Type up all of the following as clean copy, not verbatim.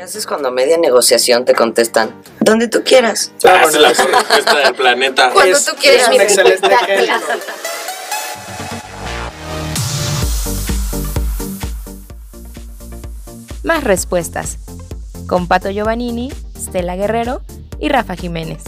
¿Qué haces cuando a media negociación te contestan? Donde tú quieras. Es la mejor respuesta del planeta. Cuando tú quieras. Es un excelente ejemplo. Más respuestas. Con Pato Giovannini, Stella Guerrero y Rafa Jiménez.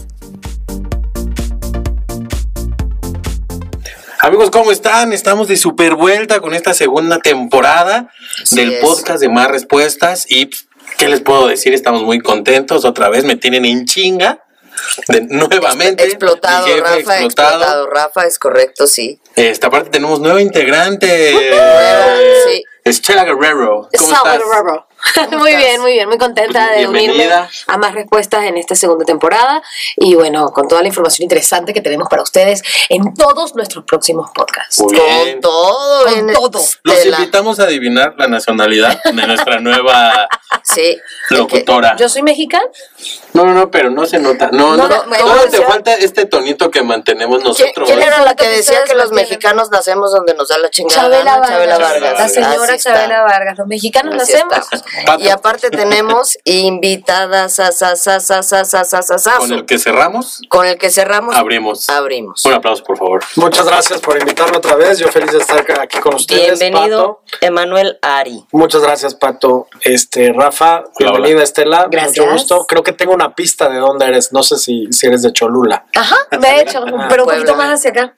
Amigos, ¿cómo están? Estamos de super vuelta con esta segunda temporada del podcast de Más Respuestas. Y, ¿qué les puedo decir? Estamos muy contentos. Otra vez me tienen en chinga. Nuevamente. Explotado, Rafa. Explotado, Rafa, es correcto, sí. Esta parte tenemos nueva integrante. Sí. Stella Guerrero. ¿Cómo estás? Muy bien, muy contenta de unirme a Más Respuestas en esta segunda temporada y bueno, con toda la información interesante que tenemos para ustedes en todos nuestros próximos podcasts. Muy bien. Con todo. Los invitamos a adivinar la nacionalidad de nuestra nueva locutora. ¿Yo soy mexicana? No, pero no se nota. No, te falta este tonito que mantenemos nosotros. ¿Quién era la que decía que los mexicanos nacemos donde nos da la chingada? Chabela Vargas. La señora Así Chabela está. Vargas. Los mexicanos Así nacemos. estamos. Y aparte tenemos invitadas Con el que cerramos, abrimos. Un aplauso, por favor. Muchas gracias por invitarme otra vez. Yo feliz de estar aquí con ustedes. Bienvenido, Pato. Emanuel Ari. Muchas gracias, Pato. Rafa, bienvenida, Estela. Gracias. Mucho gusto. Creo que tengo una pista de dónde eres. No sé si eres de Cholula. Ajá, de hecho, pero un poquito Puebla. más hacia acá.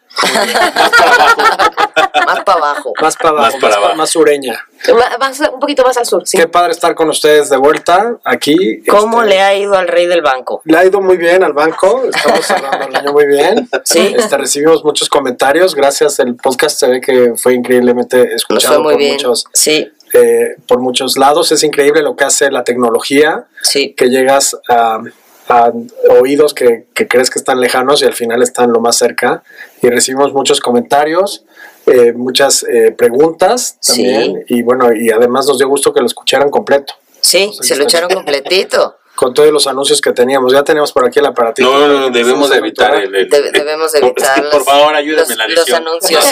Más para abajo. Más para abajo, más sureña. Un poquito más al sur, sí. Qué padre estar con ustedes de vuelta aquí. ¿Cómo le ha ido al rey del banco? Le ha ido muy bien al banco, estamos cerrando el año muy bien. Sí. Recibimos muchos comentarios, gracias. El podcast se ve que fue increíblemente Nos escuchado fue muy por bien. muchos, Sí. por muchos lados. Es increíble lo que hace la tecnología, Sí. que llegas a oídos que crees que están lejanos y al final están lo más cerca. Y recibimos muchos comentarios, muchas preguntas también. Sí. Y bueno, y además nos dio gusto que lo escucharan completo. Sí, se lo echaron completito. Con todos los anuncios que teníamos. Ya tenemos por aquí el aparatito. No, debemos de evitar el Debemos evitar por favor, ayúdame en la los edición. anuncios.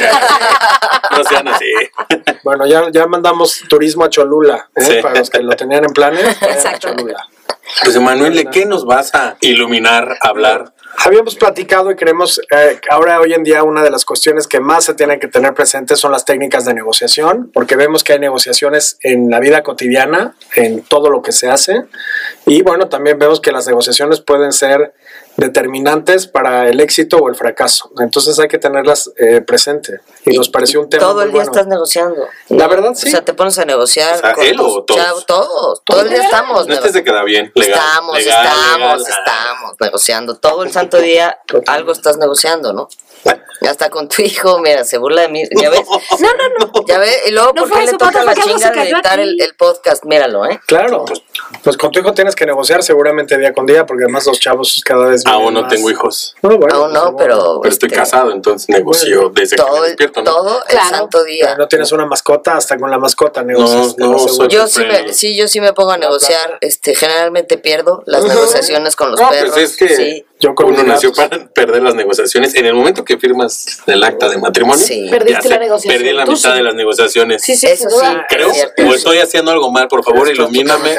No sean así. Bueno, ya mandamos turismo a Cholula, Sí. para los que lo tenían en planes. Exacto. A Cholula. Pues, Emanuel, ¿de qué nos vas a iluminar, hablar? Habíamos platicado y creemos, ahora hoy en día una de las cuestiones que más se tienen que tener presentes son las técnicas de negociación, porque vemos que hay negociaciones en la vida cotidiana, en todo lo que se hace, y bueno, también vemos que las negociaciones pueden ser determinantes para el éxito o el fracaso, entonces hay que tenerlas presente, y nos pareció un tema Todo muy el día bueno. estás negociando. La verdad, sí. O sea, te pones a negociar. O sea, con él tus o todos. chavos, todos. Todo el día estamos. No estés de queda bien. Legal, Estamos legal. negociando. Todo el santo día algo estás negociando, ¿no? Hasta con tu hijo, mira, se burla de mí. ¿Ya ves? No. Ya ves, y luego, No ¿por fue qué le eso, toca Pato, la fue que algo chinga se de cayó editar aquí. el podcast? Míralo, ¿eh? Claro, pues con tu hijo tienes que negociar seguramente día con día, porque además los chavos cada vez viven Aún no más. tengo hijos. No, bueno, Aún no, pero Estoy casado, entonces negocio desde que me despierto, ¿no? todo el Claro. santo día. no tienes una mascota, hasta con la mascota negocias. No, seguro. Yo sí me pongo a negociar. Generalmente pierdo las negociaciones con los No, perros. pues es que Sí. Yo con uno mis nació gatos. para perder las negociaciones. En el momento que firmas el acta de matrimonio, Sí. Perdiste la negociación. perdí la Tú mitad sí. de las negociaciones. Sí, Eso sin duda. sí. Creo, Es cierto. o estoy haciendo algo mal, por favor, ilumíname.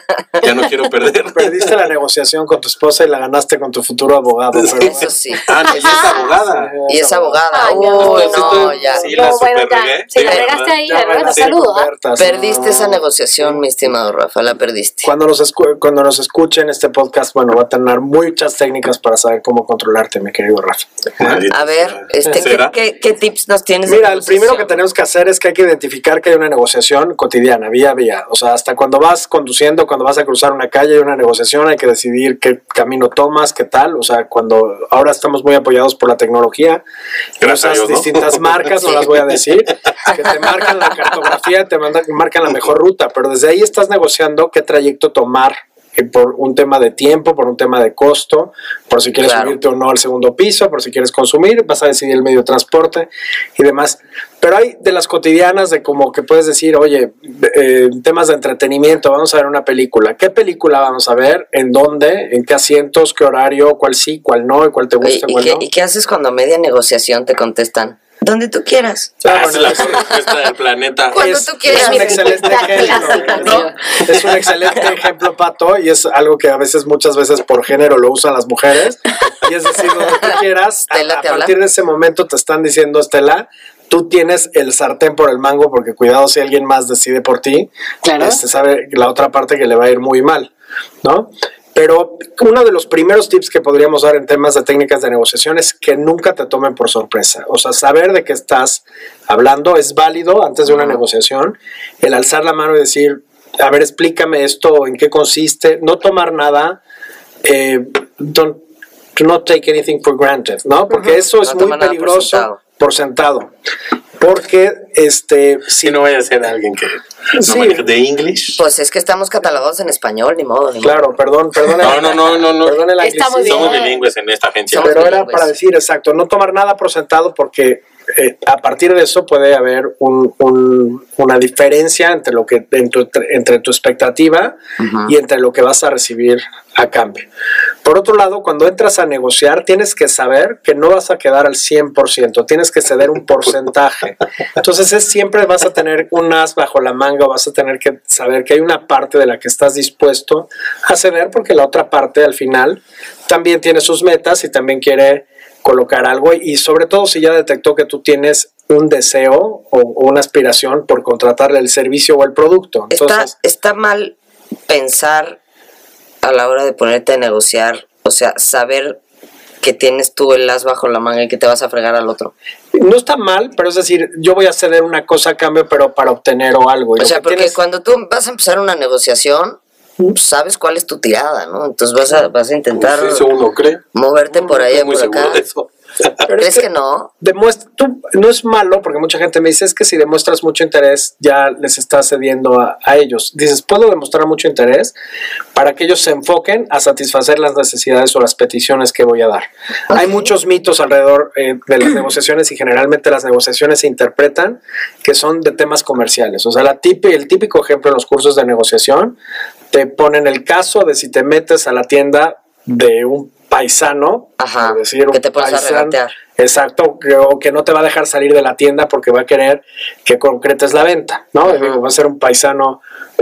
Ya no quiero perder. Perdiste la negociación con tu esposa y la ganaste con tu futuro abogado. Pero Eso sí. Ah, no, ya es abogada. Y es abogada. Ay, Uy, no. no, ya. Sí, la No, bueno, super ya. regué. Sí, la Sí, regaste ¿verdad? ahí, ya la verdad. bailaste Saludo. con Berta, sí. Perdiste esa negociación, mi estimado Rafa, la perdiste. Cuando nos escuchen este podcast, bueno, va a tener muchas técnicas para saber cómo controlarte, mi querido Rafa. A ver, ¿Será? ¿qué tips nos tienes? de Mira, el primero negociación? que tenemos que hacer es que hay que identificar que hay una negociación cotidiana, vía a vía. O sea, hasta cuando vas conduciendo, cuando vas a cruzar una calle, hay una negociación, hay que decidir qué camino tomas, qué tal. O sea, cuando ahora estamos muy apoyados por la tecnología, Gracias a usas Dios, ¿no? distintas marcas, no las voy a decir, que te marcan la cartografía, te marcan la mejor ruta, pero desde ahí estás negociando qué trayecto tomar. Por un tema de tiempo, por un tema de costo, por si quieres subirte o no al segundo piso, por si quieres consumir, vas a decidir el medio de transporte y demás. Pero hay de las cotidianas de como que puedes decir, oye, temas de entretenimiento, vamos a ver una película. ¿Qué película vamos a ver? ¿En dónde? ¿En qué asientos? ¿Qué horario? ¿Cuál sí? ¿Cuál no? ¿Y cuál te gusta? ¿Cuál no? ¿Y qué haces cuando a media negociación te contestan? Donde tú quieras. Es la respuesta del planeta. Cuando tú quieras. Es un excelente ejemplo, ¿no? Es un excelente ejemplo, Pato, y es algo que muchas veces por género lo usan las mujeres. Y es decir, donde tú quieras, a partir de ese momento te están diciendo, Estela, tú tienes el sartén por el mango, porque cuidado si alguien más decide por ti, claro. Sabe la otra parte que le va a ir muy mal, ¿no? Pero uno de los primeros tips que podríamos dar en temas de técnicas de negociación es que nunca te tomen por sorpresa. O sea, saber de qué estás hablando es válido antes de una negociación. El alzar la mano y decir, a ver, explícame esto, en qué consiste. No tomar nada, do not take anything for granted, ¿no? Porque eso es muy peligroso por sentado. Porque si no vaya a ser alguien que no maneja de English. Pues es que estamos catalogados en español, ni modo. Claro, perdón. No. Perdón el Estamos bien. Somos bilingües en esta agencia. Pero era para decir, exacto, no tomar nada por sentado, porque a partir de eso puede haber una diferencia entre lo que entre tu expectativa y entre lo que vas a recibir a cambio. Por otro lado, cuando entras a negociar, tienes que saber que no vas a quedar al 100%, tienes que ceder un porcentaje. Entonces siempre vas a tener un as bajo la manga, o vas a tener que saber que hay una parte de la que estás dispuesto a ceder, porque la otra parte al final también tiene sus metas y también quiere colocar algo, y sobre todo si ya detectó que tú tienes un deseo o una aspiración por contratarle el servicio o el producto. Entonces, está mal pensar a la hora de ponerte a negociar, o sea, saber que tienes tú el as bajo la manga y que te vas a fregar al otro. No está mal, pero es decir, yo voy a ceder una cosa a cambio, pero para obtener algo. O sea, porque cuando tú vas a empezar una negociación, sabes cuál es tu tirada, ¿no? Entonces vas a intentar eso uno cree. Moverte por allá, por acá. De eso. Pero ¿Crees que no? No es malo, porque mucha gente me dice, es que si demuestras mucho interés, ya les estás cediendo a ellos. Dices, puedo demostrar mucho interés para que ellos se enfoquen a satisfacer las necesidades o las peticiones que voy a dar. Okay. Hay muchos mitos alrededor de las negociaciones, y generalmente las negociaciones se interpretan que son de temas comerciales. O sea, el típico ejemplo en los cursos de negociación, te ponen el caso de si te metes a la tienda de un paisano, decir, que te pones a regatear. Exacto, o que no te va a dejar salir de la tienda porque va a querer que concretes la venta, ¿no? Va a ser un paisano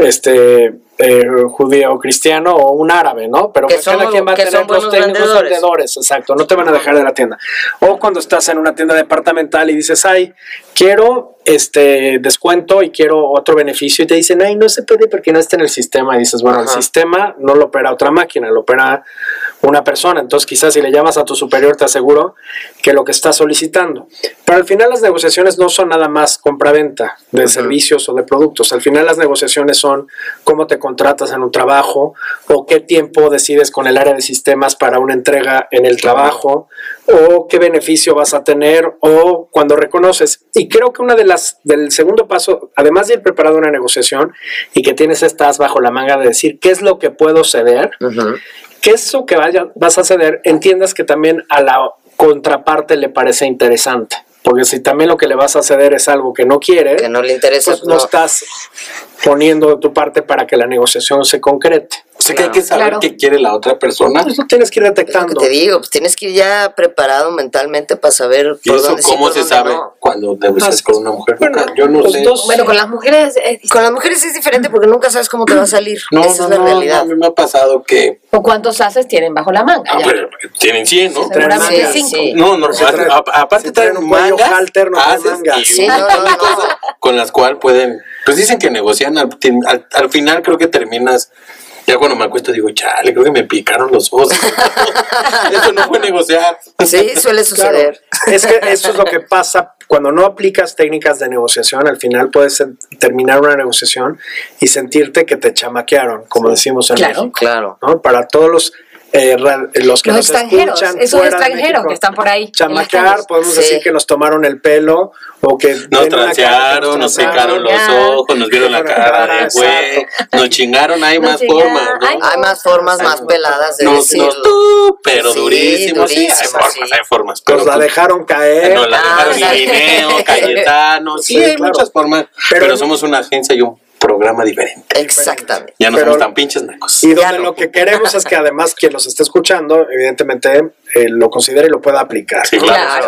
judío o cristiano o un árabe, ¿no? Pero cada quien va a tener los técnicos vendedores, exacto, no te van a dejar de la tienda. O cuando estás en una tienda departamental y dices, ay, quiero descuento y quiero otro beneficio, y te dicen, ay, no se puede porque no está en el sistema, y dices, bueno, el sistema no lo opera otra máquina, lo opera una persona. Entonces quizás si le llamas a tu superior te aseguro que lo que estás solicitando. Pero al final las negociaciones no son nada más compra-venta de servicios o de productos. Al final las negociaciones son cómo te contratas en un trabajo, o qué tiempo decides con el área de sistemas para una entrega en el trabajo, o qué beneficio vas a tener, o cuando reconoces. Y creo que del segundo paso, además de ir preparado una negociación y que tienes estas bajo la manga de decir qué es lo que puedo ceder, que eso que vas a ceder, entiendas que también a la contraparte le parece interesante. Porque si también lo que le vas a ceder es algo que no quiere, que no le interesa, pues no estás poniendo de tu parte para que la negociación se concrete. O sea, que hay que saber qué quiere la otra persona. Pues lo tienes que ir detectando. Es lo que te digo, pues tienes que ir ya preparado mentalmente para saber por dónde sí, ¿cómo se sabe cuando negocias con una mujer? Bueno, yo no sé. Bueno, con las mujeres es diferente porque nunca sabes cómo te va a salir. Esa es la realidad. A mí me ha pasado que... ¿O cuántos haces tienen bajo la manga? Pero tienen 100, ¿no? Seguramente 5. Sí. No, aparte traen un cuello halter, no mangas. Sí, no. Con las cuales pueden... Pues dicen que negocian, al final creo que terminas... Ya cuando me acuesto digo, chale, creo que me picaron los ojos. Eso no fue negociar. Sí, suele suceder. Claro. Es que eso es lo que pasa cuando no aplicas técnicas de negociación. Al final puedes terminar una negociación y sentirte que te chamaquearon, como decimos en México. Claro. ¿No? Para todos los que nos extranjeros, escuchan esos fuera extranjeros de México, que están por ahí. Chamaquear, podemos decir que nos tomaron el pelo, o que nos transearon, nos picaron los ojos, nos vieron la cara de güey, nos chingaron. Hay más formas, ¿no? Hay más formas más peladas de decirlo. Pero durísimo, sí, hay formas. Pero nos la dejaron caer. Nos la dejaron Irineo, Cayetano, sí, hay muchas formas. Pero somos una agencia y un programa diferente. Exactamente. Ya no somos tan pinches nacos. Y donde lo que queremos es que además quien los esté escuchando, evidentemente, lo considere y lo pueda aplicar. Sí, claro.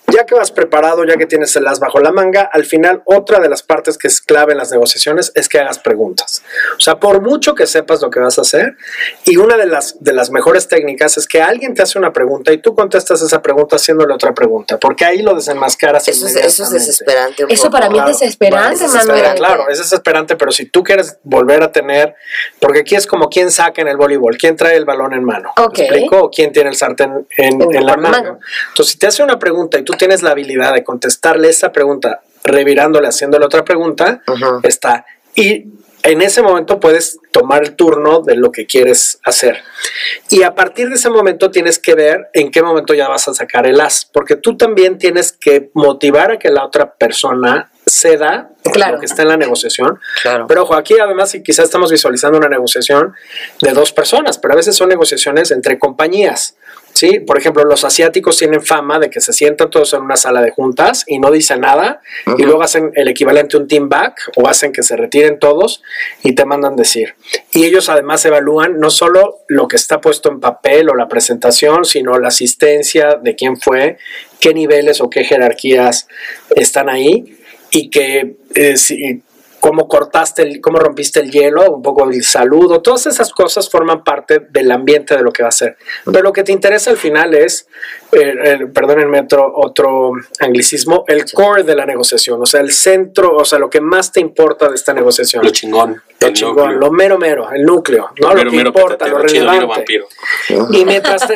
Ya que vas preparado, ya que tienes el as bajo la manga, al final otra de las partes que es clave en las negociaciones es que hagas preguntas. O sea, por mucho que sepas lo que vas a hacer, y una de las mejores técnicas es que alguien te hace una pregunta y tú contestas esa pregunta haciéndole otra pregunta, porque ahí lo desenmascaras. Eso es desesperante. Eso para mí es desesperante, Manuel. Claro, es desesperante, pero si tú quieres volver a tener, porque aquí es como quién saca en el voleibol, quién trae el balón en mano, ¿me explico? O quién tiene el sartén en la mano. Entonces, si te hace una pregunta y tú tienes la habilidad de contestarle esa pregunta, revirándole, haciéndole otra pregunta, está. Y en ese momento puedes tomar el turno de lo que quieres hacer. Y a partir de ese momento tienes que ver en qué momento ya vas a sacar el as, porque tú también tienes que motivar a que la otra persona ceda lo que está en la negociación. Claro. Pero ojo, aquí además quizás estamos visualizando una negociación de dos personas, pero a veces son negociaciones entre compañías. ¿Sí? Por ejemplo, los asiáticos tienen fama de que se sientan todos en una sala de juntas y no dicen nada, y luego hacen el equivalente a un team back, o hacen que se retiren todos y te mandan decir. Y ellos además evalúan no solo lo que está puesto en papel o la presentación, sino la asistencia de quién fue, qué niveles o qué jerarquías están ahí, y que cómo cómo rompiste el hielo, un poco el saludo, todas esas cosas forman parte del ambiente de lo que va a ser. Pero lo que te interesa al final es, perdónenme otro anglicismo, el core de la negociación, o sea, el centro, o sea, lo que más te importa de esta negociación. Lo chingón. Lo mero, el núcleo, ¿no? Lo que importa, lo relevante. Y mientras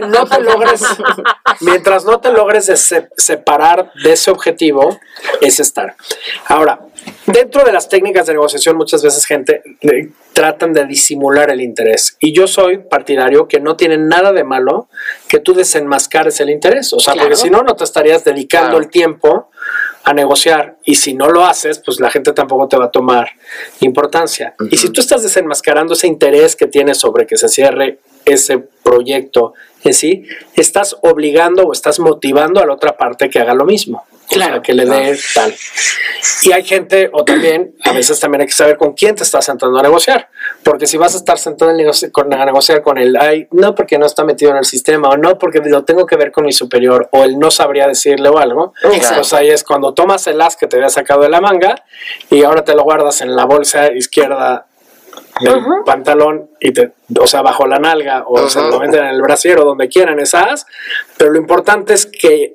no te logres separar de ese objetivo, es estar. Ahora, dentro de las técnicas de negociación, muchas veces gente tratan de disimular el interés. Y yo soy partidario que no tiene nada de malo que tú desenmascares el interés. O sea, porque si no te estarías dedicando el tiempo a negociar. Y si no lo haces, pues la gente tampoco te va a tomar importancia. Y si tú estás desenmascarando ese interés que tienes sobre que se cierre ese proyecto en sí, estás obligando o estás motivando a la otra parte que haga lo mismo. Claro, o sea, que le dé tal. Y hay gente, o también, a veces también hay que saber con quién te estás sentando a negociar. Porque si vas a estar sentado a negociar con el no porque no está metido en el sistema, o no porque lo tengo que ver con mi superior, o él no sabría decirle o algo, pues ahí es cuando tomas el as que te había sacado de la manga y ahora te lo guardas en la bolsa izquierda del pantalón o sea, bajo la nalga, o se lo venden en el brasier o donde quieran esas. Pero lo importante es que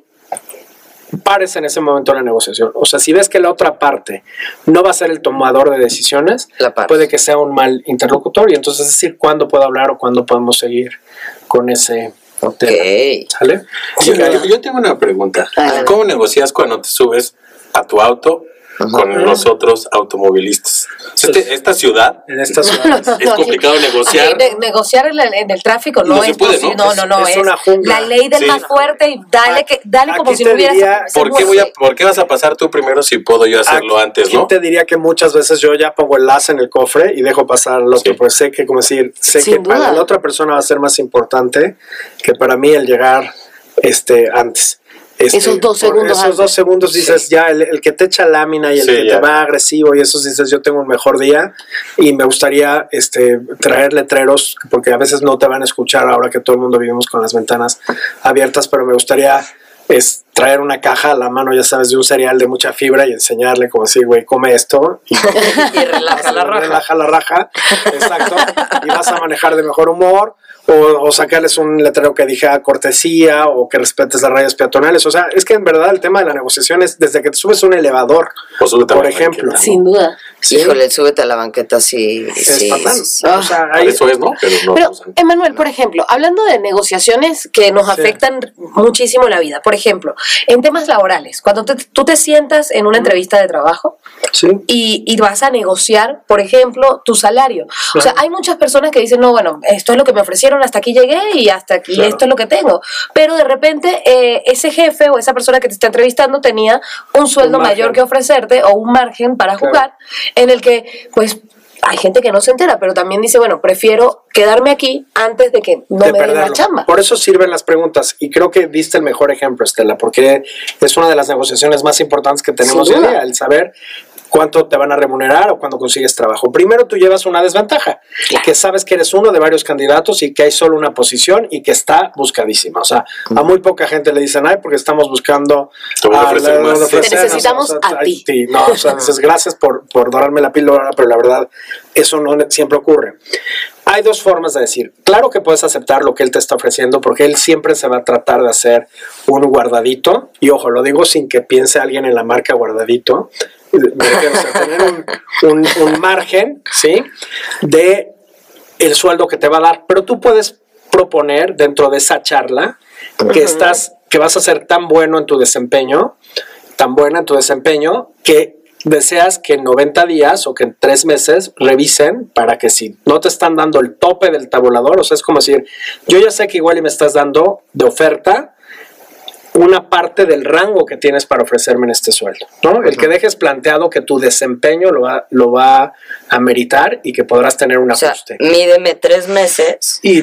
pares en ese momento la negociación. O sea, si ves que la otra parte no va a ser el tomador de decisiones, puede que sea un mal interlocutor, y entonces decir cuándo puedo hablar o cuándo podemos seguir con ese tema. ¿Sale? Yo tengo una pregunta. ¿Cómo negocias cuando te subes a tu auto con los otros automovilistas? Esta ciudad, es complicado negociar. Negociar en el tráfico no es puede, posible. No, es una jungla. La ley del más fuerte, y dale como si no hubieras. ¿Por qué vas a pasar tú primero si puedo yo hacerlo antes, no? Te diría que muchas veces yo ya pongo el as en el cofre y dejo pasar al otro, pues sé que para la otra persona va a ser más importante que para mí el llegar antes. Esos 2 segundos. Esos 2 segundos dices, ya el que te echa lámina y el que te va agresivo, y esos dices, yo tengo un mejor día y me gustaría traer letreros, porque a veces no te van a escuchar ahora que todo el mundo vivimos con las ventanas abiertas, pero me gustaría traer una caja a la mano, ya sabes, de un cereal de mucha fibra y enseñarle como así, güey, come esto y relaja la raja, exacto, y vas a manejar de mejor humor. O sacarles un letrero que diga cortesía, o que respetes las rayas peatonales. O sea, es que en verdad el tema de la negociación es desde que te subes a un elevador, por ejemplo. Sin duda. Sí. Híjole, súbete a la banqueta, sí. O sea, eso es, ¿no? Pero Emanuel, por ejemplo, hablando de negociaciones que nos afectan muchísimo la vida, por ejemplo, en temas laborales, cuando tú te sientas en una entrevista de trabajo y vas a negociar, por ejemplo, tu salario. O sea, hay muchas personas que dicen, no, bueno, esto es lo que me ofrecieron, hasta aquí llegué y hasta aquí esto es lo que tengo. Pero de repente ese jefe o esa persona que te está entrevistando tenía un sueldo mayor que ofrecerte, o un margen para jugar, en el que pues hay gente que no se entera, pero también dice, bueno, prefiero quedarme aquí antes de que no me den la chamba. Por eso sirven las preguntas, y creo que diste el mejor ejemplo, Estela, porque es una de las negociaciones más importantes que tenemos hoy día, el saber cuánto te van a remunerar o cuando consigues trabajo. Primero tú llevas una desventaja, que sabes que eres uno de varios candidatos y que hay solo una posición y que está buscadísima. O sea, a muy poca gente le dicen, ay, porque estamos buscando... Te necesitamos a ti. No, o sea, dices, gracias por dorarme la píldora, pero la verdad, eso no siempre ocurre. Hay dos formas de decir, claro que puedes aceptar lo que él te está ofreciendo porque él siempre se va a tratar de hacer un guardadito, y ojo, lo digo sin que piense alguien en la marca guardadito, tener un margen, ¿sí?, de el sueldo que te va a dar, pero tú puedes proponer dentro de esa charla que vas a ser tan bueno en tu desempeño, tan buena en tu desempeño, que deseas que en 90 días o que en 3 meses revisen para que si no te están dando el tope del tabulador, o sea, es como decir, yo ya sé que igual y me estás dando de oferta una parte del rango que tienes para ofrecerme en este sueldo, ¿no? El que dejes planteado que tu desempeño lo va a meritar y que podrás tener un ajuste. O sea, mídeme 3 meses y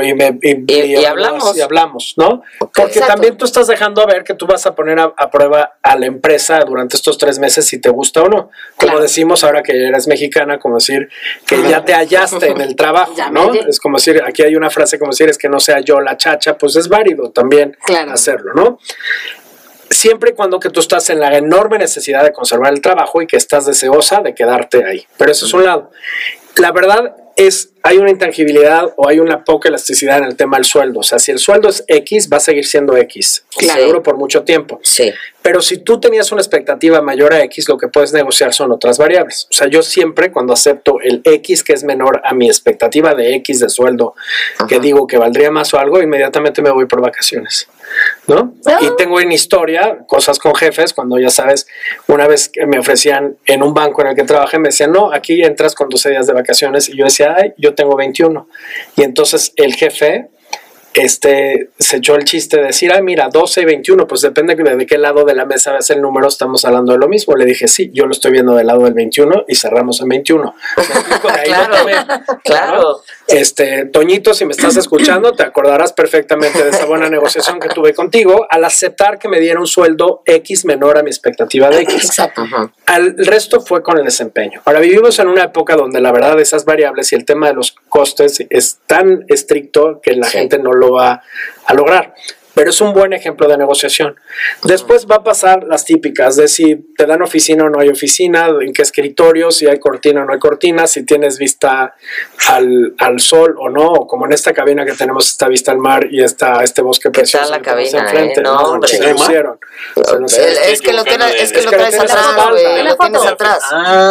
hablamos. Y hablamos, ¿no? Okay. Porque Exacto. también tú estás dejando ver que tú vas a poner a prueba a la empresa durante estos 3 meses si te gusta o no. Como Claro. decimos ahora que eres mexicana, como decir que ya te hallaste en el trabajo, Ya ¿no? me hallé. Es como decir, aquí hay una frase como decir, es que no sea yo la chacha, pues es válido también Claro. hacerlo, ¿no? Siempre y cuando que tú estás en la enorme necesidad de conservar el trabajo y que estás deseosa de quedarte ahí. Pero eso es un lado. La verdad es, hay una intangibilidad o hay una poca elasticidad en el tema del sueldo. O sea, si el sueldo es X, va a seguir siendo X. Claro. Seguro por mucho tiempo. Sí. Pero si tú tenías una expectativa mayor a X, lo que puedes negociar son otras variables. O sea, yo siempre cuando acepto el X que es menor a mi expectativa de X de sueldo, que digo que valdría más o algo, inmediatamente me voy por vacaciones, ¿no? Y tengo en historia cosas con jefes, cuando ya sabes, una vez que me ofrecían en un banco en el que trabajé, me decían, no, aquí entras con 12 días de vacaciones, y yo decía, ay, yo tengo 21. Y entonces el jefe se echó el chiste de decir, ay, mira, 12 y 21, pues depende de qué lado de la mesa ves el número, estamos hablando de lo mismo. Le dije, sí, yo lo estoy viendo del lado del 21 y cerramos en 21. ¿Me explico? De ahí Claro, lo tomé, claro. ¿no? Toñito, si me estás escuchando, te acordarás perfectamente de esa buena negociación que tuve contigo al aceptar que me diera un sueldo X menor a mi expectativa de X. Exacto. El resto fue con el desempeño. Ahora vivimos en una época donde la verdad esas variables y el tema de los costes es tan estricto que la gente no lo va a lograr. Pero es un buen ejemplo de negociación. Después va a pasar las típicas de si te dan oficina o no hay oficina, en qué escritorio, si hay cortina o no hay cortina, si tienes vista al sol o no, o como en esta cabina que tenemos esta vista al mar y este bosque precioso. Está la que tenemos cabina, enfrente. no, hombre. Se lucieron. Es que lo tienes Es que lo tienes atrás, atrás, güey. la Lo tienes atrás.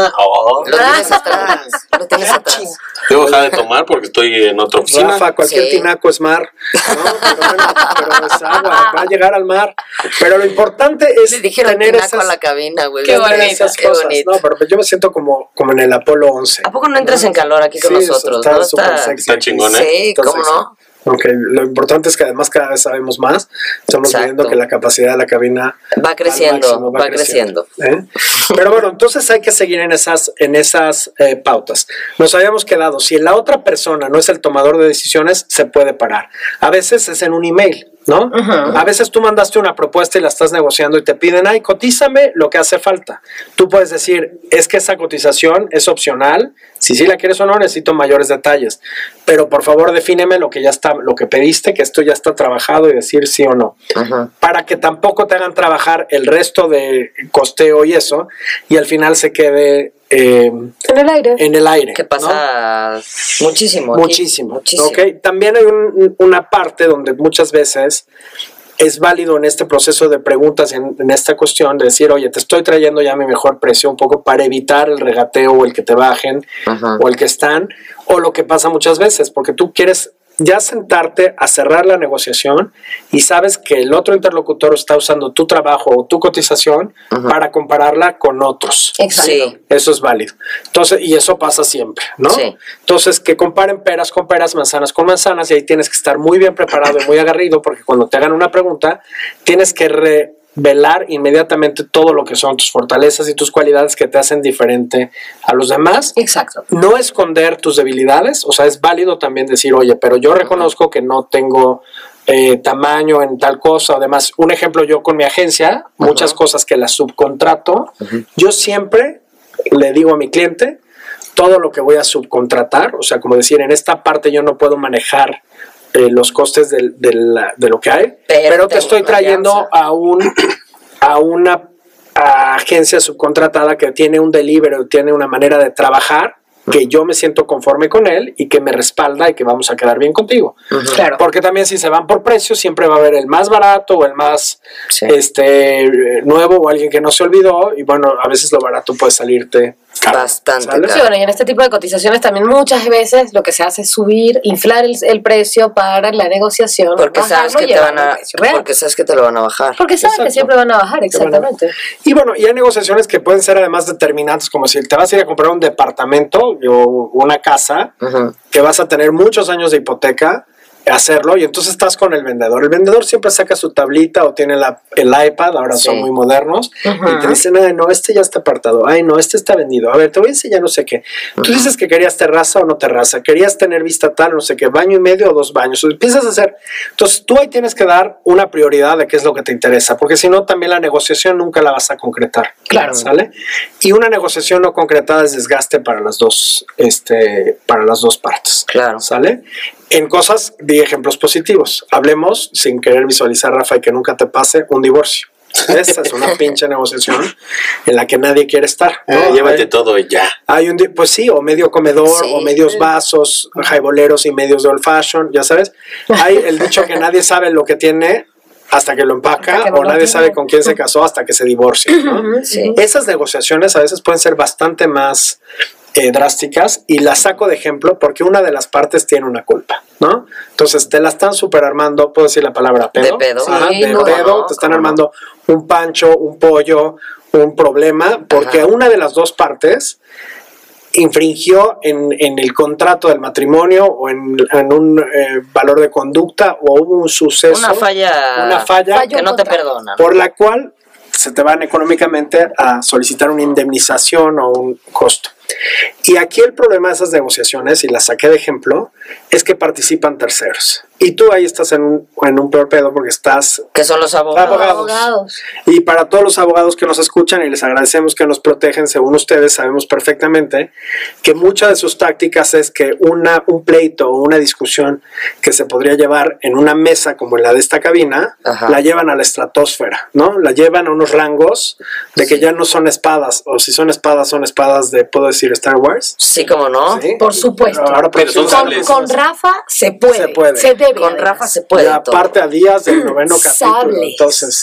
Lo tienes atrás. Lo tienes atrás. Debo dejar de tomar porque estoy en otra oficina. Rafa, cualquier Sí. tinaco es mar, ¿no? pero es agua, va a llegar al mar. Pero lo importante es Le dijeron tener tinaco esas, a la cabina, güey. Qué tener bonito, esas qué cosas, bonito. ¿no? Pero yo me siento como en el Apolo 11. ¿A poco no entras en calor aquí con Sí, nosotros? está ¿No? súper sexy. Está chingón, ¿eh? Sí, Está ¿cómo sexy. no? Okay. Lo importante es que además cada vez sabemos más. Estamos Exacto. viendo que la capacidad de la cabina Va creciendo, al máximo, va creciendo. ¿eh? Pero bueno, entonces hay que seguir en esas pautas. Nos habíamos quedado, si la otra persona no es el tomador de decisiones, se puede parar. A veces es en un email, ¿no? A veces tú mandaste una propuesta y la estás negociando y te piden, ay, cotízame lo que hace falta. Tú puedes decir, es que esa cotización es opcional, si sí la quieres o no, necesito mayores detalles, pero por favor defíneme lo que ya está, lo que pediste, que esto ya está trabajado y decir sí o no, para que tampoco te hagan trabajar el resto de costeo y eso, y al final se quede En el aire. en el aire. Que ¿no? pasa muchísimo. aquí. Muchísimo. ¿Ok? También hay una parte donde muchas veces es válido en este proceso de preguntas, en esta cuestión, de decir, oye, te estoy trayendo ya mi mejor precio un poco para evitar el regateo o el que te bajen o el que están, o lo que pasa muchas veces, porque tú quieres ya sentarte a cerrar la negociación y sabes que el otro interlocutor está usando tu trabajo o tu cotización para compararla con otros. Exacto. Sí. Eso es válido. Entonces, y eso pasa siempre, ¿no? Sí. Entonces, que comparen peras con peras, manzanas con manzanas, y ahí tienes que estar muy bien preparado y muy agarrido, porque cuando te hagan una pregunta, tienes que revelar inmediatamente todo lo que son tus fortalezas y tus cualidades que te hacen diferente a los demás. Exacto. No esconder tus debilidades, o sea, es válido también decir, oye, pero yo reconozco que no tengo tamaño en tal cosa. Además, un ejemplo, yo con mi agencia, muchas cosas que las subcontrato, yo siempre le digo a mi cliente todo lo que voy a subcontratar, o sea, como decir, en esta parte yo no puedo manejar los costes de lo que hay, pero te estoy trayendo a una agencia subcontratada que tiene un delivery, tiene una manera de trabajar que yo me siento conforme con él y que me respalda y que vamos a quedar bien contigo. Claro. Porque también si se van por precio, siempre va a haber el más barato o el más nuevo o alguien que no se olvidó, y bueno, a veces lo barato puede salirte bastante caro. Sí, bueno, y en este tipo de cotizaciones también muchas veces lo que se hace es subir, inflar el precio para la negociación. Porque sabes que te van a, porque sabes que te lo van a bajar. Porque sabes que siempre van a bajar, exactamente. Y bueno, y hay negociaciones que pueden ser además determinantes, como si te vas a ir a comprar un departamento o una casa, que vas a tener muchos años de hipoteca, hacerlo, y entonces estás con el vendedor. El vendedor siempre saca su tablita o tiene el iPad, ahora son muy modernos, y te dicen, ay, no, este ya está apartado, ay, no, este está vendido, a ver, te voy a enseñar no sé qué. Tú dices que querías terraza o no terraza, querías tener vista tal, no sé qué, baño y medio o 2 baños, empiezas a hacer. Entonces tú ahí tienes que dar una prioridad de qué es lo que te interesa, porque si no, también la negociación nunca la vas a concretar. Claro. ¿Sale? Y una negociación no concretada es desgaste para las dos partes. Claro. ¿Sale? En cosas, di ejemplos positivos. Hablemos, sin querer visualizar, Rafa, y que nunca te pase, un divorcio. Esta es una pinche negociación en la que nadie quiere estar, ¿no? Llévate todo y ya. Pues sí, o medio comedor, o medios vasos, jaiboleros y medios de old fashion, ya sabes. Hay el dicho que nadie sabe lo que tiene hasta que lo empaca, o nadie sabe con quién se casó hasta que se divorcia, ¿no? Sí. Esas negociaciones a veces pueden ser bastante más drásticas, y las saco de ejemplo porque una de las partes tiene una culpa, ¿no? Entonces te la están super armando, puedo decir la palabra pedo. De pedo. Pedo, te están armando un pancho, un pollo, un problema, porque una de las dos partes infringió en el contrato del matrimonio o en un valor de conducta, o hubo un suceso, una falla que no te perdonan, por la cual se te van económicamente a solicitar una indemnización o un costo. Y aquí el problema de esas negociaciones, y las saqué de ejemplo, es que participan terceros. Y tú ahí estás en un peor pedo porque estás... ¿Qué son los abogados? Y para todos los abogados que nos escuchan, y les agradecemos que nos protegen, según ustedes, sabemos perfectamente que muchas de sus tácticas es que un pleito o una discusión que se podría llevar en una mesa como en la de esta cabina, la llevan a la estratosfera, ¿no? La llevan a unos rangos de que ya no son espadas, o si son espadas de, ¿puedo decir Star Wars? Sí, ¿cómo no? ¿Sí? Por supuesto. Pero son sables. Con Rafa se puede. Se debe. Con Rafa se puede. Y aparte a días del 9º capítulo, entonces,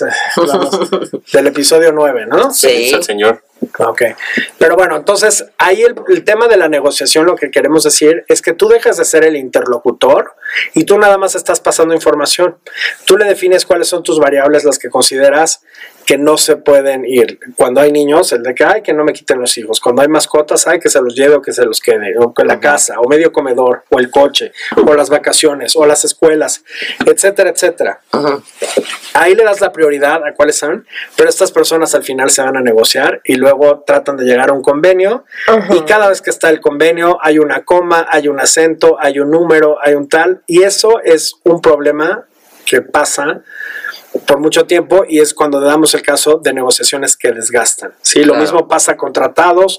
del episodio 9, ¿no? Sí. El señor. Ok, pero bueno, entonces ahí el tema de la negociación, lo que queremos decir es que tú dejas de ser el interlocutor y tú nada más estás pasando información. Tú le defines cuáles son tus variables, las que consideras que no se pueden ir. Cuando hay niños, el de que que no me quiten los hijos. Cuando hay mascotas, que se los lleve o que se los quede, o la casa, o medio comedor, o el coche, o las vacaciones, o las escuelas, etcétera, etcétera. Ahí le das la prioridad a cuáles son, pero estas personas al final se van a negociar y luego tratan de llegar a un convenio, y cada vez que está el convenio hay una coma, hay un acento, hay un número, hay un tal, y eso es un problema que pasa por mucho tiempo, y es cuando damos el caso de negociaciones que desgastan. ¿Sí? Lo mismo pasa con tratados,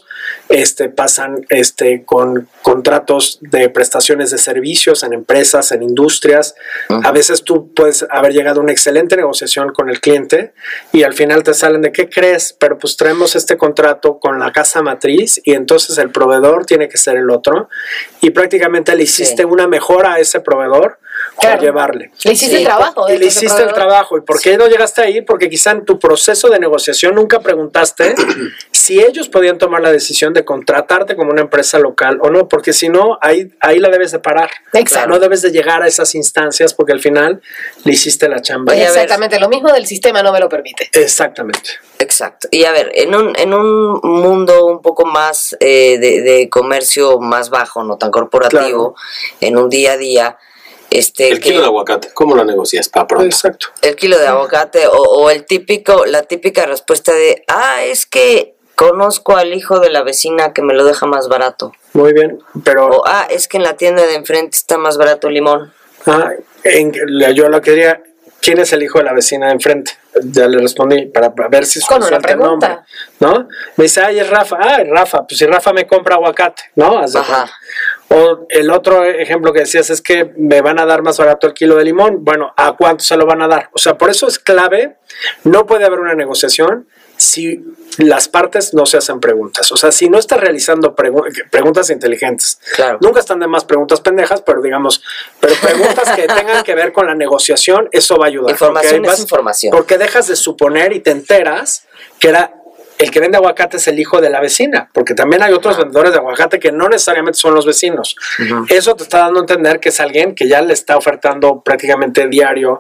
pasan con contratos de prestaciones de servicios en empresas, en industrias. A veces tú puedes haber llegado a una excelente negociación con el cliente y al final te salen de ¿qué crees? Pero pues traemos este contrato con la casa matriz y entonces el proveedor tiene que ser el otro, y prácticamente le hiciste una mejora a ese proveedor por llevarle. Le hiciste el trabajo. Y le hiciste el trabajo. ¿Y por qué no llegaste ahí? Porque quizá en tu proceso de negociación nunca preguntaste si ellos podían tomar la decisión de contratarte como una empresa local o no, porque si no, ahí la debes de parar. Exacto. No debes de llegar a esas instancias porque al final le hiciste la chamba. Exactamente, lo mismo del sistema no me lo permite. Exactamente. Exacto. Y a ver, en un mundo un poco más de comercio más bajo, no tan corporativo, en un día a día, el kilo de aguacate, ¿cómo lo negocias para pronto? Exacto. El kilo de aguacate o la típica respuesta de, es que conozco al hijo de la vecina que me lo deja más barato. Muy bien, pero... O, es que en la tienda de enfrente está más barato el limón. Yo lo que diría, ¿quién es el hijo de la vecina de enfrente? ya le respondí para ver si con una suelta el nombre, pregunta, ¿no? Me dice, ay, es Rafa. Ah, es Rafa. Pues si Rafa me compra aguacate, ¿no? Haz de cuenta. O el otro ejemplo que decías es que me van a dar más barato el kilo de limón. Bueno, ¿a cuánto se lo van a dar? O sea, por eso es clave, no puede haber una negociación si las partes no se hacen preguntas. O sea, si no estás realizando preguntas inteligentes. Claro. Nunca están de más preguntas pendejas, pero preguntas que tengan que ver con la negociación, eso va a ayudar. Información es información. Porque dejas de suponer y te enteras que el que vende aguacate es el hijo de la vecina, porque también hay otros vendedores de aguacate que no necesariamente son los vecinos. Eso te está dando a entender que es alguien que ya le está ofertando prácticamente diario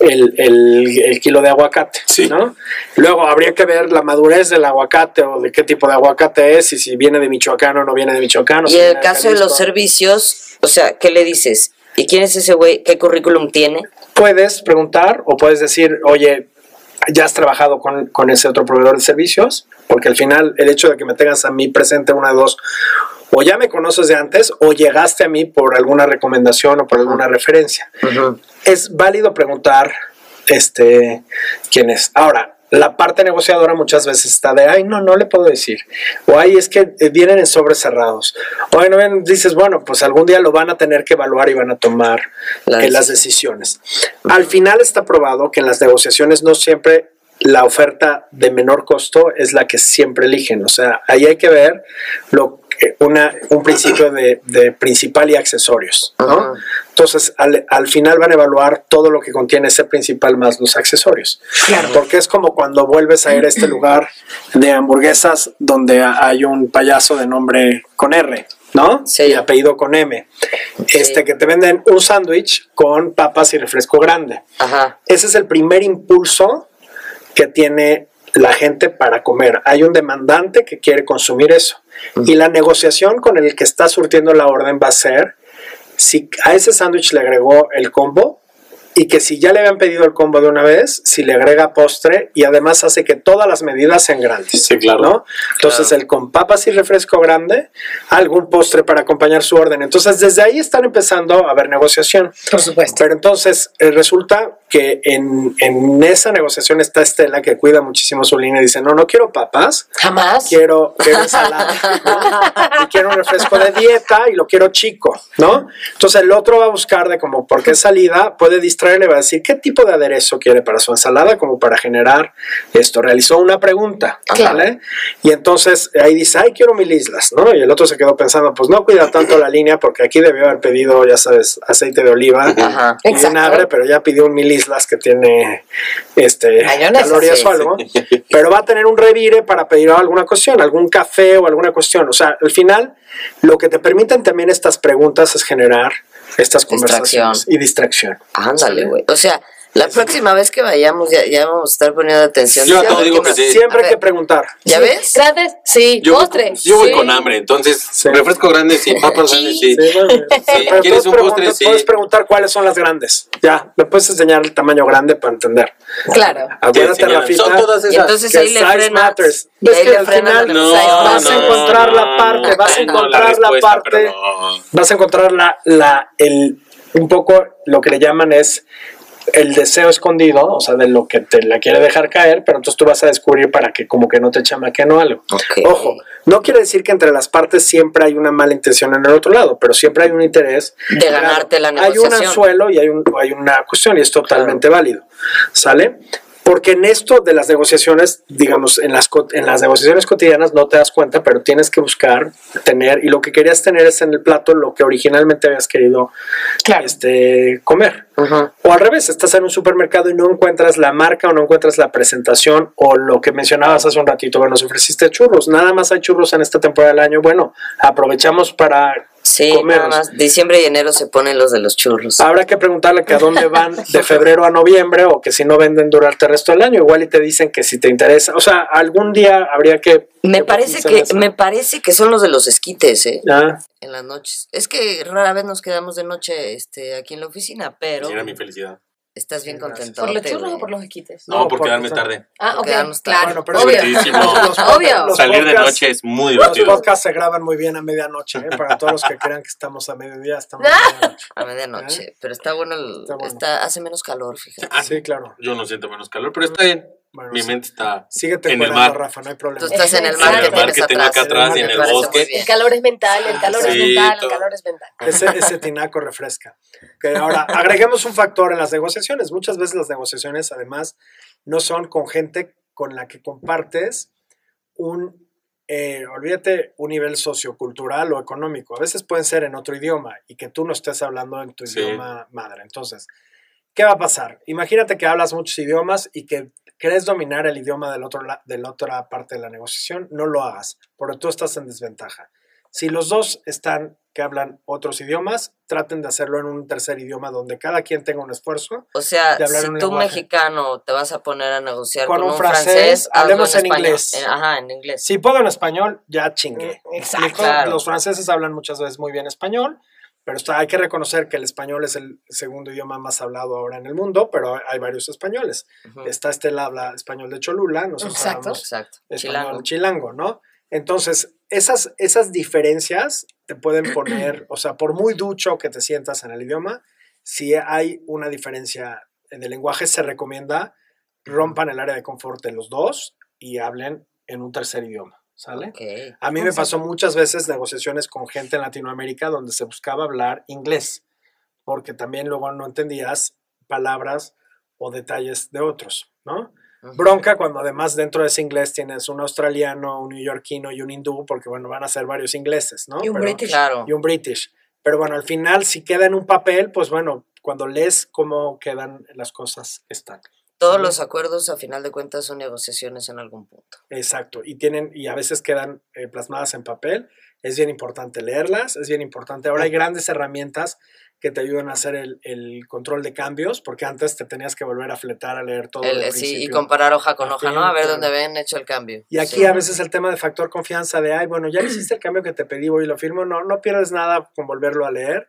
el kilo de aguacate, ¿no? Luego habría que ver la madurez del aguacate o de qué tipo de aguacate es y si viene de Michoacán o no viene de Michoacán. Y si en viene el caso de los servicios, o sea, ¿qué le dices? ¿Y quién es ese güey? ¿Qué currículum tiene? Puedes preguntar o puedes decir, oye, ya has trabajado con ese otro proveedor de servicios, porque al final el hecho de que me tengas a mí presente una de dos, o ya me conoces de antes o llegaste a mí por alguna recomendación o por alguna referencia. Es válido preguntar quién es. Ahora, la parte negociadora muchas veces está de, ay, no le puedo decir. O ay, es que vienen en sobres cerrados. O ay, no ven, dices, bueno, pues algún día lo van a tener que evaluar y van a tomar las decisiones. Al final está probado que en las negociaciones no siempre la oferta de menor costo es la que siempre eligen. O sea, ahí hay que ver un principio de principal y accesorios, ¿no? Entonces, al final van a evaluar todo lo que contiene ese principal más los accesorios. Claro. Porque es como cuando vuelves a ir a este lugar de hamburguesas donde hay un payaso de nombre con R, ¿no? Sí. Y apellido con M. Que te venden un sándwich con papas y refresco grande. Ajá. Ese es el primer impulso que tiene la gente para comer. Hay un demandante que quiere consumir eso. Y la negociación con el que está surtiendo la orden va a ser si a ese sándwich le agregó el combo y que si ya le habían pedido el combo de una vez, si le agrega postre y además hace que todas las medidas sean grandes. Sí, claro. ¿No? Entonces, el con papas y refresco grande, algún postre para acompañar su orden. Entonces, desde ahí están empezando a haber negociación. Por supuesto. Pero entonces, resulta que en esa negociación está Estela, que cuida muchísimo su línea y dice, no quiero papas. Jamás. Quiero ensalada, ¿no? Y quiero un refresco de dieta y lo quiero chico, ¿no? Entonces, el otro va a buscar de como, porque es salida, puede distraerle, va a decir qué tipo de aderezo quiere para su ensalada, como para generar esto. Realizó una pregunta, ¿vale? Y entonces ahí dice, ay, quiero 1000 islas, ¿no? Y el otro se quedó pensando, pues no cuida tanto la línea, porque aquí debió haber pedido, ya sabes, aceite de oliva y vinagre, pero ya pidió un 1000 islas que tiene calorías o algo, pero va a tener un revire para pedir alguna cuestión, algún café o alguna cuestión. O sea, al final, lo que te permiten también estas preguntas es generar estas conversaciones y distracción. Ándale, güey. O sea, la próxima vez que vayamos ya vamos a estar poniendo atención. Yo a todo digo que sí. Siempre hay que preguntar. ¿Ya ves? Grandes, sí. Postre. Yo voy con hambre, entonces refresco grande, sí, papas grandes, sí. ¿Quieres un postre? Sí. Puedes preguntar cuáles son las grandes. Ya, me puedes enseñar el tamaño grande para entender. Claro. Acuérdate, Rafita. Son todas esas. Y entonces ahí le frenas. Ves que al final vas a encontrar la parte, vas a encontrar un poco lo que le llaman es el deseo escondido, o sea, de lo que te la quiere dejar caer, pero entonces tú vas a descubrir para que como que no te chamaquen o algo. Okay. Ojo, no quiere decir que entre las partes siempre hay una mala intención en el otro lado, pero siempre hay un interés de ganarte la negociación. Hay un anzuelo y hay una cuestión y es totalmente válido, ¿sale? Porque en esto de las negociaciones, digamos, en las negociaciones cotidianas no te das cuenta, pero tienes que buscar tener, y lo que querías tener es en el plato lo que originalmente habías querido comer. O al revés, estás en un supermercado y no encuentras la marca o no encuentras la presentación o lo que mencionabas hace un ratito, bueno, nos ofreciste churros, nada más hay churros en esta temporada del año, bueno, aprovechamos para comer. Nada más, diciembre y enero se ponen los de los churros. Habrá que preguntarle que a dónde van de febrero a noviembre o que si no venden durante el resto del año, igual y te dicen que si te interesa, o sea, algún día habría que... Me parece que son los de los esquites, en las noches. Es que rara vez nos quedamos de noche aquí en la oficina, pero... Era mi felicidad. Estás bien contento. ¿Por los churros o por los esquites? No, por quedarme tarde. Ah, ok, quedarnos claro. Bueno, pero obvio. Obvio. Salir de noche es muy Los divertido. podcasts se graban muy bien a medianoche, ¿eh? Para todos los que crean que estamos a mediodía, estamos a medianoche. A medianoche. Pero está bueno. Hace menos calor, fíjate. Sí, claro. Yo no siento menos calor, pero está bien. Bueno, Mi mente está síguete en el jugando, mar. Rafa, no hay problema. Tú estás en el En mar el mar que tengo acá atrás y en el bosque. El calor es mental, el calor es Sí, mental, todo. el calor es mental. Ese tinaco refresca. Okay, ahora, agreguemos un factor en las negociaciones. Muchas veces las negociaciones, además, no son con gente con la que compartes olvídate, un nivel sociocultural o económico. A veces pueden ser en otro idioma y que tú no estés hablando en tu idioma madre. Entonces, ¿qué va a pasar? Imagínate que hablas muchos idiomas y que querés dominar el idioma de la otra parte de la negociación, no lo hagas, porque tú estás en desventaja. Si los dos que hablan otros idiomas, traten de hacerlo en un tercer idioma donde cada quien tenga un esfuerzo. O sea, de hablar si un tú lenguaje. mexicano te vas a poner a negociar Con con un un francés, hazlo hablemos en español. inglés. Ajá, en inglés. Si puedo en español, ya chingué. Exacto. Claro. Los franceses hablan muchas veces muy bien español, pero hay que reconocer que el español es el segundo idioma más hablado ahora en el mundo, pero hay varios españoles. Ujú. Está Estela habla español de Cholula, nosotros Exacto. hablamos Exacto. español chilango, ¿no? Entonces, esas diferencias te pueden poner, o sea, por muy ducho que te sientas en el idioma, si hay una diferencia en el lenguaje, se recomienda rompan el área de confort de los dos y hablen en un tercer idioma, ¿sale? Okay. A mí me pasó muchas veces negociaciones con gente en Latinoamérica donde se buscaba hablar inglés, porque también luego no entendías palabras o detalles de otros, ¿no? Bronca cuando además dentro de ese inglés tienes un australiano, un neoyorquino y un hindú, porque bueno, van a ser varios ingleses, ¿no? Y un british. Claro. Y un british. Pero bueno, al final, si queda en un papel, pues bueno, cuando lees cómo quedan las cosas, están. Todos ¿Sí? los acuerdos, a final de cuentas, son negociaciones en algún punto. Exacto. Y a veces quedan plasmadas en papel. Es bien importante leerlas, es bien importante. Ahora hay grandes herramientas que te ayudan a hacer el control de cambios, porque antes te tenías que volver a fletar a leer todo. Sí, y comparar hoja con a hoja, fin, ¿no? A ver claro. dónde ven hecho el cambio. Y aquí Sí. a veces el tema de factor confianza de, bueno, ya hiciste el cambio que te pedí, voy y lo firmo. No pierdes nada con volverlo a leer.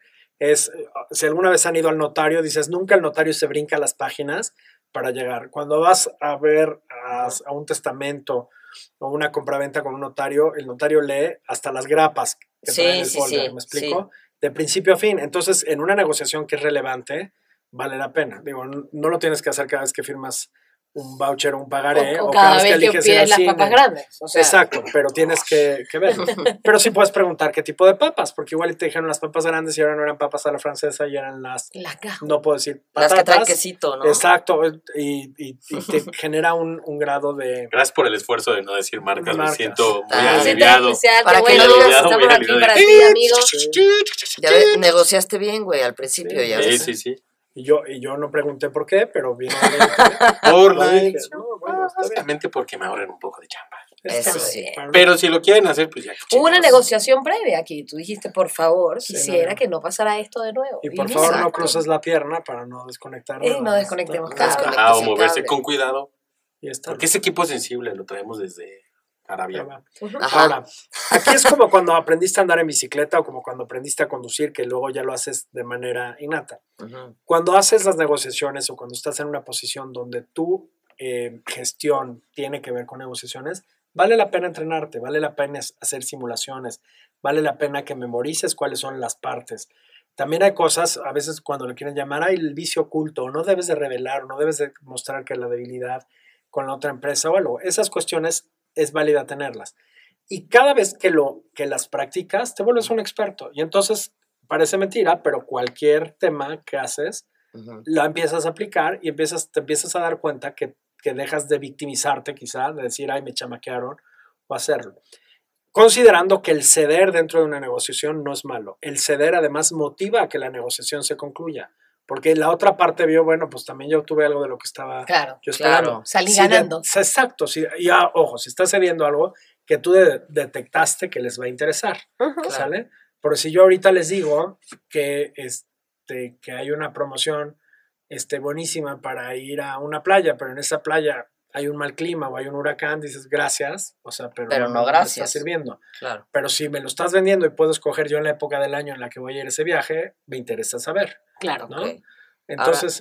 Si alguna vez han ido al notario, dices, nunca el notario se brinca las páginas para llegar. Cuando vas a ver a un testamento o una compraventa con un notario, el notario lee hasta las grapas que trae en el folder, ¿me explico? Sí. De principio a fin. Entonces, en una negociación que es relevante, vale la pena. Digo, no lo tienes que hacer cada vez que firmas un voucher o un pagaré. O cada vez que eliges ir al pides las cine. papas grandes. O sea, Exacto, pero tienes que verlo. Pero sí puedes preguntar qué tipo de papas, porque igual te dijeron las papas grandes y ahora no eran papas a la francesa y eran las... la caja. No puedo decir Las patatas. que traen quesito, ¿no? Exacto, y te genera un grado de... Gracias por el esfuerzo de no decir marcas. Me Marcas. siento muy Ah, Sí, aliviado. especial, Para qué que bueno, no digas, estamos muy aquí aliviado. para ti, amigo. Ya ves, negociaste bien, güey, al principio. Sí, ya Sí, ves. sí, sí. Y yo no pregunté por qué, pero bien. Por Lo la dije, elección. no, bueno, está bien. Obviamente porque me ahorren un poco de chamba. Está Eso bien. sí. Pero si lo quieren hacer, pues ya. Hubo una chicos. negociación previa aquí. Tú dijiste, por favor, Sí, quisiera no. que no pasara esto de nuevo. Y por favor no Exacto. cruces la pierna para no desconectar. Y no desconectemos No cables. desconectes Ajá, o el moverse cable. con cuidado. Y está. Porque ese equipo es sensible, lo traemos desde Arabia. Ajá. Ahora, aquí es como cuando aprendiste a andar en bicicleta o como cuando aprendiste a conducir, que luego ya lo haces de manera innata. Ujú. Cuando haces las negociaciones o cuando estás en una posición donde tu gestión tiene que ver con negociaciones, vale la pena entrenarte, vale la pena hacer simulaciones, vale la pena que memorices cuáles son las partes. También hay cosas, a veces cuando le quieren llamar, hay el vicio oculto, no debes de revelar, no debes de mostrar que la debilidad con la otra empresa o algo. Esas cuestiones es válida tenerlas. Y cada vez que las practicas, te vuelves un experto. Y entonces, parece mentira, pero cualquier tema que haces, Ujú. la empiezas a aplicar y te empiezas a dar cuenta que dejas de victimizarte quizá, de decir, ay, me chamaquearon, o hacerlo. Considerando que el ceder dentro de una negociación no es malo. El ceder además motiva a que la negociación se concluya. Porque la otra parte vio, bueno, pues también yo obtuve algo de lo que estaba Claro, yo esperando. claro. Salí ganando. Exacto. Ojo, si estás cediendo algo que tú detectaste que les va a interesar, Ujú. ¿sale? Pero si yo ahorita les digo que hay una promoción buenísima para ir a una playa, pero en esa playa hay un mal clima o hay un huracán, dices gracias, o sea, pero no me gracias. está sirviendo. Claro. Pero si me lo estás vendiendo y puedo escoger yo en la época del año en la que voy a ir a ese viaje, me interesa saber, Claro. ¿no? Ok. Entonces,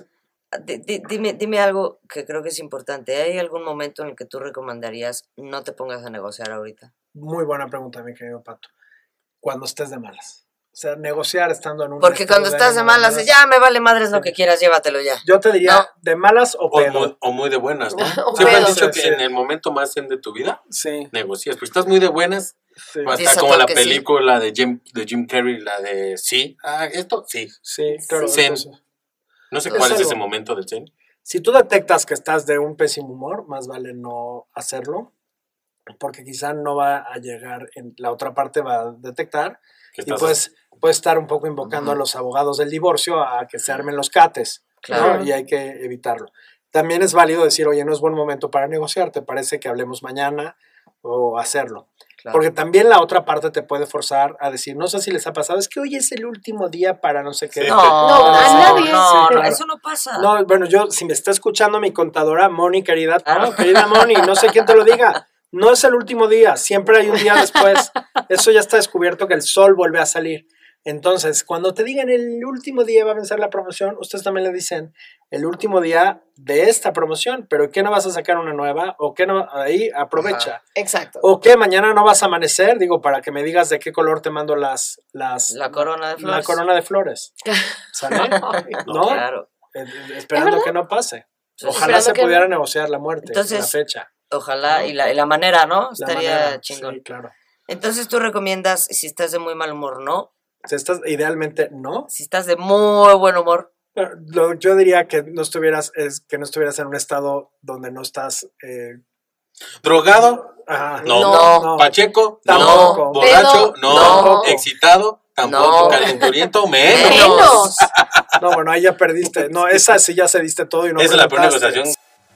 Dime algo que creo que es importante. ¿Hay algún momento en el que tú recomendarías no te pongas a negociar ahorita? Muy buena pregunta, mi querido Pato. Cuando estés de malas. O sea, negociar estando en un... Porque cuando estás de malas, ya me vale madres lo que quieras, llévatelo ya. Yo te diría, de malas o pedo. O muy de buenas, ¿no? O Siempre han pedo. dicho Sí, que en el momento más zen de tu vida, Sí. negocias. Pues estás muy de buenas, Sí, hasta Dice como la que sí. película de Jim Carrey, la de sí. Esto, sí. sí, claro. Zen. Eso. No sé Es cuál es algo. ese momento del zen. Si tú detectas que estás de un pésimo humor, más vale no hacerlo, porque quizá no va a llegar, la otra parte va a detectar, ¿Qué y estás puedes estar un poco invocando a los abogados del divorcio a que se armen los cates, ¿no? Claro. Y hay que evitarlo. También es válido decir, oye, no es buen momento para negociar, ¿te parece que hablemos mañana o hacerlo? Claro. Porque también la otra parte te puede forzar a decir, no sé si les ha pasado, es que hoy es el último día para no sé qué. Sí. No, a nadie. no, Sí, no, claro. eso no pasa. No, bueno, yo, si me está escuchando mi contadora, Moni, querida, Ah. no, querida Moni, no sé quién te lo diga, no es el último día, siempre hay un día después. Eso ya está descubierto que el sol vuelve a salir. Entonces, cuando te digan el último día va a vencer la promoción, ustedes también le dicen el último día de esta promoción, pero ¿qué no vas a sacar una nueva? ¿O qué no? Ahí aprovecha. Ajá. Exacto. ¿O qué? Mañana no vas a amanecer, digo, para que me digas de qué color te mando la corona de flores. La corona de flores. ¿Sale? ¿No? Claro. Esperando verdad? que no pase. Sí, Ojalá esperando se que pudiera no. negociar la muerte, Entonces, la fecha. Ojalá, y la manera, ¿no? La Estaría manera. chingón. Sí, claro. Entonces tú recomiendas, si estás de muy mal humor, no. Si estás, idealmente, no. Si estás de muy buen humor, Yo diría que no estuvieras en un estado donde no estás... ¿Drogado? ajá, No. ¿Pacheco? Tampoco. No. ¿Borracho? Pedo, No. no. ¿Excitado? Tampoco. No. ¿Calenturiento? Menos. Menos. No, bueno, ahí ya perdiste. No, esa sí ya cediste todo y no Esa es la peor preguntaste. negociación.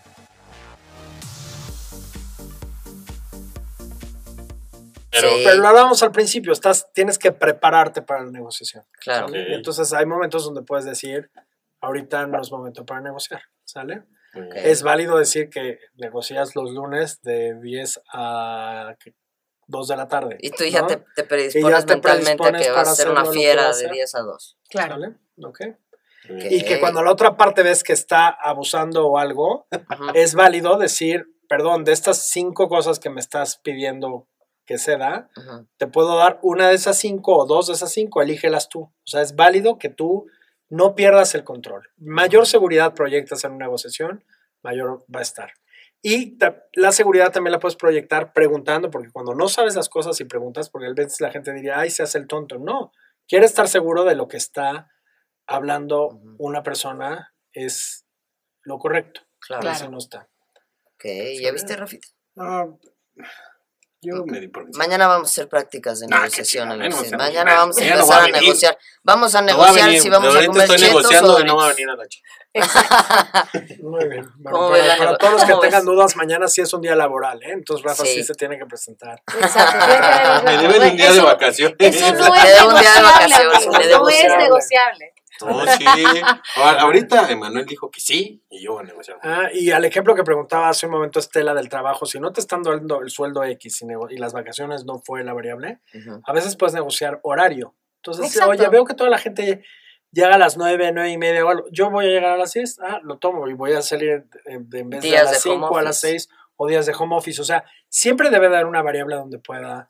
Pero, Sí. Pero lo hablábamos al principio, tienes que prepararte para la negociación. claro. ¿Sale? Ok. Y entonces hay momentos donde puedes decir, ahorita no es momento para negociar, ¿sale? Ok. Es válido decir que negocias los lunes de 10 a 2 de la tarde. Y tú ya ¿no? te predispones Y ya te mentalmente a predispones que vas para a ser hacerlo una lo que fiera vas a de hacer. 10 a 2. Claro. ¿Sale? ¿Ok? Ok. Y que cuando la otra parte ves que está abusando o algo, Ujú. es válido decir, perdón, de estas 5 cosas que me estás pidiendo que se da, Ujú. te puedo dar una de esas 5 o 2 de esas 5, elígelas tú. O sea, es válido que tú no pierdas el control. Mayor seguridad proyectas en una negociación, mayor va a estar. Y la seguridad también la puedes proyectar preguntando, porque cuando no sabes las cosas y preguntas, porque a veces la gente diría, ay, se hace el tonto. No, quiere estar seguro de lo que está hablando Ujú. una persona es lo correcto. Claro. Eso no está. Ok, ¿ya viste, Rafita? yo me di por vencido. Mañana vamos a hacer prácticas de Nah, negociación. qué chingada, Alexis. no, Mañana vamos a mañana no empezar va a a venir. negociar. Vamos a No va a negociar venir, si vamos a ahorita comer estoy chetos negociando o y no va a Doritos. venir a la chica. Muy bien. Bueno, ¿Cómo ves la para nego- todos los que cómo tengan ves? dudas, mañana sí es un día laboral, ¿eh? Entonces Rafa sí Sí. se tiene que presentar. Exacto. tiene que haber Me una- deben un día de eso- vacaciones. Eso no Te es debo un día de negociable, vacaciones, amigos, me debo no es negociable. negociable. No, sí. Ahorita Emanuel dijo que sí y yo voy a negociar. Y al ejemplo que preguntaba hace un momento Estela del trabajo, si no te están dando el sueldo X y las vacaciones no fue la variable, Ujú. a veces puedes negociar horario. Entonces, Exacto. oye, veo que toda la gente llega a las 9, 9:30 o algo. Yo voy a llegar a las 6, lo tomo y voy a salir en vez de Días a las de home 5 a las office. 6 o días de home office. O sea, siempre debe haber una variable donde pueda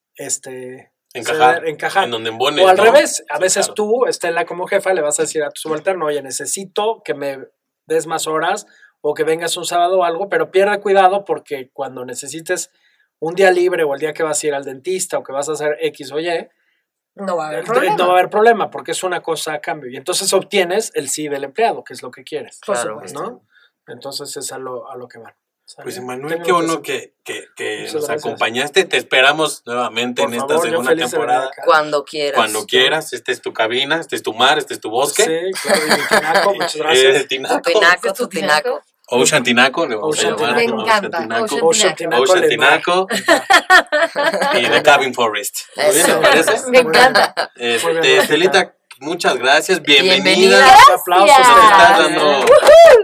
encajar. En donde embone. O al ¿no? revés, a Sí, veces claro. tú, Estela, como jefa, le vas a decir a tu subalterno, oye, necesito que me des más horas o que vengas un sábado o algo, pero pierde cuidado porque cuando necesites un día libre o el día que vas a ir al dentista o que vas a hacer X o Y, No va a haber problema. no va a haber problema porque es una cosa a cambio. Y entonces obtienes el sí del empleado, que es lo que quieres. Por Claro. supuesto. ¿No? Entonces es a lo que van. ¿Sale? Pues Emanuel, Tengo qué bueno que- que Muchas nos gracias. acompañaste. Te esperamos nuevamente Por en favor, esta yo segunda feliz de venir temporada. acá. Cuando quieras. Cuando quieras, esta es tu cabina, este es tu mar, este es tu bosque. Sí, claro, y mi tinaco, muchas gracias. El tinaco. Tu tinaco, ¿Es tu tu tinaco. Ocean Tinaco, le vamos a Ocean llamar. Tinaco. Me encanta, Tinaco. Ocean Tinaco. Ocean Lemar. Tinaco. Y The Cabin Forest. Muy bien, Eso. ¿te parece? Me encanta. Muy bien, Estelita, muchas gracias. Bienvenida. Bienvenida. Aplausos. Gracias. Nos estás Estela. dando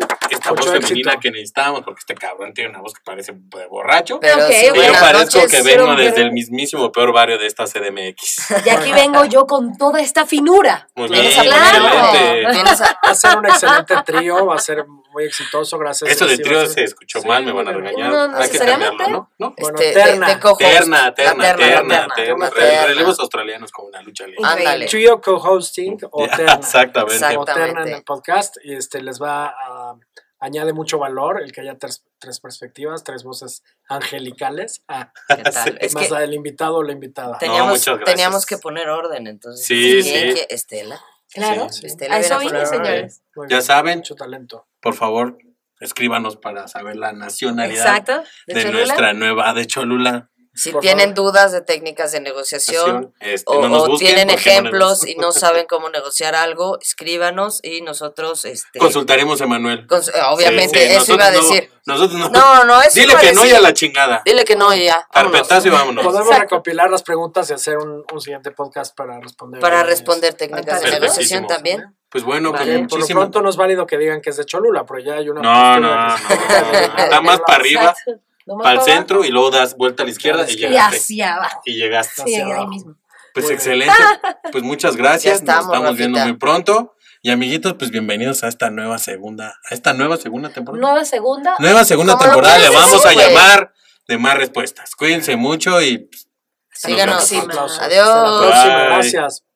la voz Mucho femenina éxito. que necesitamos, porque este cabrón tiene una voz que parece de borracho. Pero Ok, sí, Y yo buenas parezco noches, que vengo pero- desde el mismísimo peor barrio de esta CDMX. Y aquí vengo yo con toda esta finura. Muy bien, Vienes a Claro. excelente. Vienes a- Va a ser un excelente trío, va a ser muy exitoso, gracias. Eso de Sí, va trío a ser- se escuchó Sí, mal, me van a muy bien. regañar. No Hay que necesariamente. cambiarlo, ¿no? Bueno, de terna. co-host. Terna. La terna. Relevos australianos con una lucha libre. Ándale. Trío co-hosting o Ya, terna. exactamente. Exacto. O terna en Exactamente. el podcast y les va a añade mucho valor el que haya tres perspectivas, 3 voces angelicales. ¿Qué tal? Es Más que el invitado o la invitada. muchas gracias. teníamos que poner orden, entonces. Sí, ¿Quién sí. Estela. Claro. Sí. Estela A eso viene vine, poner orden. señores. Muy Ya bien, saben. mucho talento. Por favor, escríbanos para saber la nacionalidad Exacto. de Cholula. nuestra nueva de Cholula. Si Por tienen favor. dudas de técnicas de negociación o, no nos o busquen tienen porque no ejemplos nos- y no saben cómo negociar algo, escríbanos y nosotros Consultaremos a Manuel. obviamente Sí, sí, eso iba a nosotros decir. Nosotros no. No, eso Dile iba a que no y decir. a la chingada. Dile que no y ya. vámonos. Carpetazo y vámonos. Podemos Exacto. recopilar las preguntas y hacer un siguiente podcast para responder. Para responder técnicas de Fantástico. negociación Perfectísimo. también. Pues bueno, Vale. pues Por lo muchísimas. pronto no es válido que digan que es de Cholula, pero ya hay una. No, postura que- Está más para arriba, Exacto. No más para el para centro y luego das vuelta a la izquierda y abajo. Y llegaste. hacia abajo. Y llegaste. Sí, Hacia ahí abajo. mismo. Pues Muy excelente. Pues muchas gracias. Ya estamos, Nos estamos viendo Rafita. muy pronto. Y amiguitos, pues bienvenidos a esta nueva segunda temporada. Nueva segunda. Nueva segunda ¿Cómo lo temporada le puedes vamos a decir, güey? llamar de más respuestas. Cuídense mucho y Síganos. Un aplauso. Adiós. Hasta la próxima. Bye. Gracias.